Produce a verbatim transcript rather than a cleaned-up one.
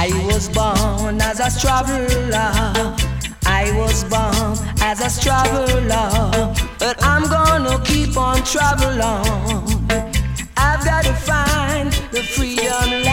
I was born as a traveler. I was born as a traveler, but I'm gonna keep on traveling. I've got to find the freedom.